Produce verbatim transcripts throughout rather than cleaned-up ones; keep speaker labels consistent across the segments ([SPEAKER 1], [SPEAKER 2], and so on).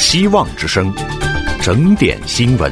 [SPEAKER 1] 希望之声，整点新闻。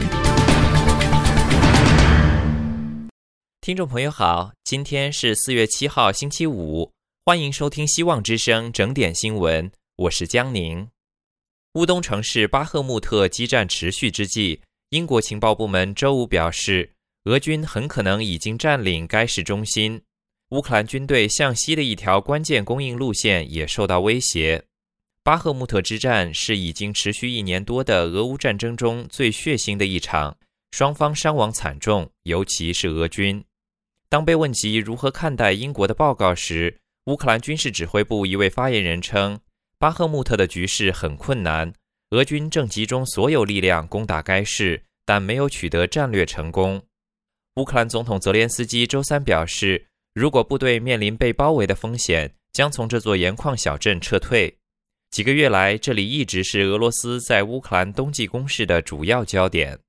[SPEAKER 2] 听众朋友好，今天是四月七号星期五，欢迎收听希望之声整点新闻，我是江宁。乌东城市巴赫穆特激战持续之际，英国情报部门周五表示，俄军很可能已经占领该市中心。乌克兰军队向西的一条关键供应路线也受到威胁。巴赫穆特之战是已经持续一年多的俄乌战争中最血腥的一场，双方伤亡惨重，尤其是俄军。当被问及如何看待英国的报告时，乌克兰军事指挥部一位发言人称，巴赫穆特的局势很困难，俄军正集中所有力量攻打该市，但没有取得战略成功。乌克兰总统泽连斯基周三表示，如果部队面临被包围的风险，将从这座盐矿小镇撤退。几个月来，这里一直是俄罗斯在乌克兰冬季攻势的主要焦点。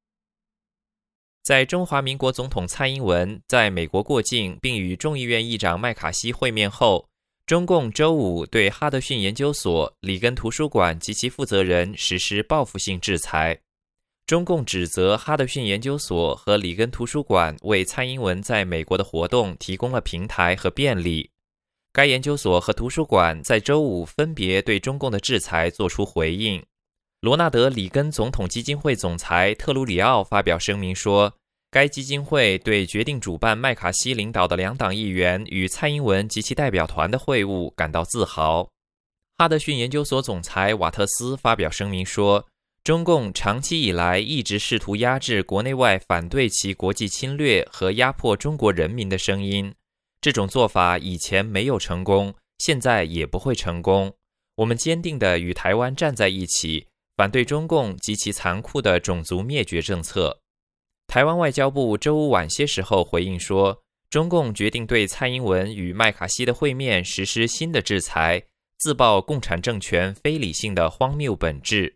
[SPEAKER 2] 在中华民国总统蔡英文在美国过境并与众议院议长麦卡锡会面后，中共周五对哈德逊研究所、里根图书馆及其负责人实施报复性制裁。中共指责哈德逊研究所和里根图书馆为蔡英文在美国的活动提供了平台和便利。该研究所和图书馆在周五分别对中共的制裁作出回应。罗纳德·里根总统基金会总裁特鲁里奥发表声明说，该基金会对决定主办麦卡锡领导的两党议员与蔡英文及其代表团的会晤感到自豪。哈德逊研究所总裁瓦特斯发表声明说，中共长期以来一直试图压制国内外反对其国际侵略和压迫中国人民的声音，这种做法以前没有成功，现在也不会成功。我们坚定地与台湾站在一起，反对中共及其残酷的种族灭绝政策。台湾外交部周五晚些时候回应说，中共决定对蔡英文与麦卡锡的会面实施新的制裁，自曝共产政权非理性的荒谬本质。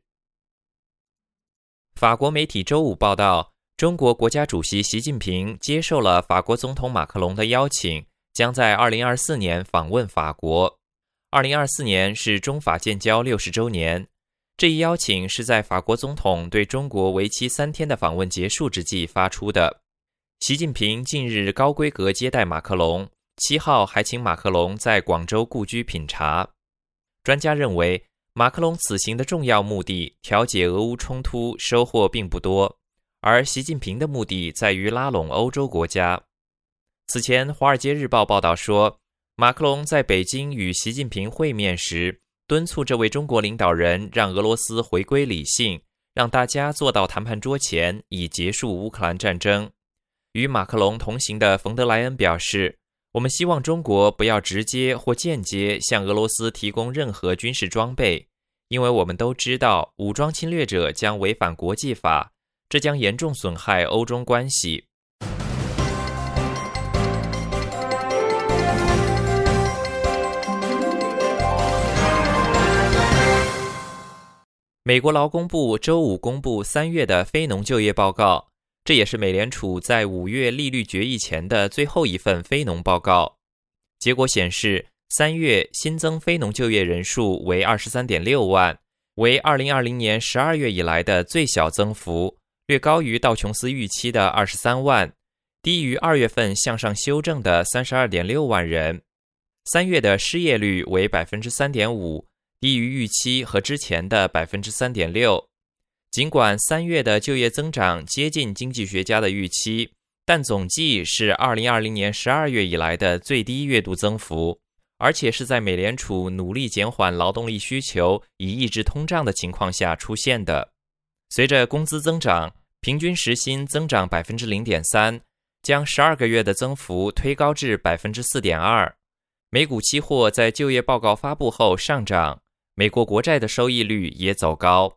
[SPEAKER 2] 法国媒体周五报道，中国国家主席习近平接受了法国总统马克龙的邀请，将在二零二四年访问法国。二零二四年是中法建交六十周年。这一邀请是在法国总统对中国为期三天的访问结束之际发出的。习近平近日高规格接待马克龙，七号还请马克龙在广州故居品茶。专家认为，马克龙此行的重要目的调解俄乌冲突收获并不多，而习近平的目的在于拉拢欧洲国家。此前，《华尔街日报》报道说，马克龙在北京与习近平会面时，敦促这位中国领导人让俄罗斯回归理性，让大家坐到谈判桌前，以结束乌克兰战争。与马克龙同行的冯德莱恩表示，我们希望中国不要直接或间接向俄罗斯提供任何军事装备，因为我们都知道武装侵略者将违反国际法，这将严重损害欧中关系。美国劳工部周五公布三月的非农就业报告，这也是美联储在五月利率决议前的最后一份非农报告。结果显示，三月新增非农就业人数为 二十三点六万，为二零二零年十二月以来的最小增幅，略高于道琼斯预期的二十三万，低于二月份向上修正的 三十二点六万人。三月的失业率为 百分之三点五，低于预期和之前的 百分之三点六。 尽管三月的就业增长接近经济学家的预期，但总计是二零二零年十二月以来的最低月度增幅，而且是在美联储努力减缓劳动力需求以抑制通胀的情况下出现的。随着工资增长，平均时薪增长 百分之零点三， 将十二个月的增幅推高至 百分之四点二。 美股期货在就业报告发布后上涨，美国国债的收益率也走高。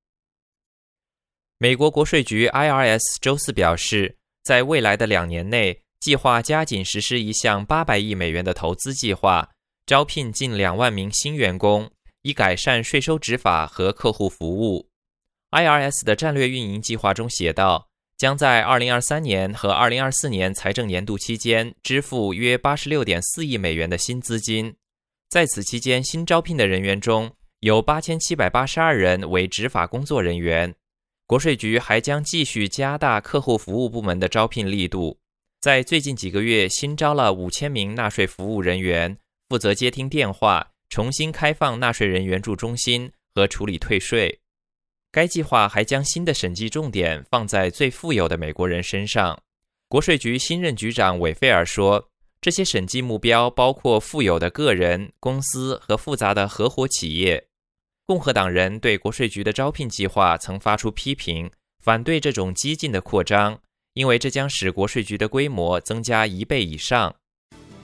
[SPEAKER 2] 美国国税局 I R S 周四表示，在未来的两年内，计划加紧实施一项八百亿美元的投资计划，招聘近两万名新员工，以改善税收执法和客户服务。I R S 的战略运营计划中写道，将在二零二三年和二零二四年财政年度期间支付约 八十六点四亿美元的新资金。在此期间新招聘的人员中， 有八千七百八十二人为执法工作人员。国税局还将继续加大客户服务部门的招聘力度，在最近几个月新招了五千名纳税服务人员，负责接听电话，重新开放纳税人援助中心和处理退税。该计划还将新的审计重点放在最富有的美国人身上。国税局新任局长韦菲尔说，这些审计目标包括富有的个人、公司和复杂的合伙企业。共和党人对国税局的招聘计划曾发出批评，反对这种激进的扩张，因为这将使国税局的规模增加一倍以上。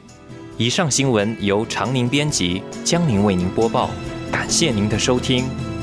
[SPEAKER 2] 以上新闻由常宁编辑，江宁为您播报，感谢您的收听。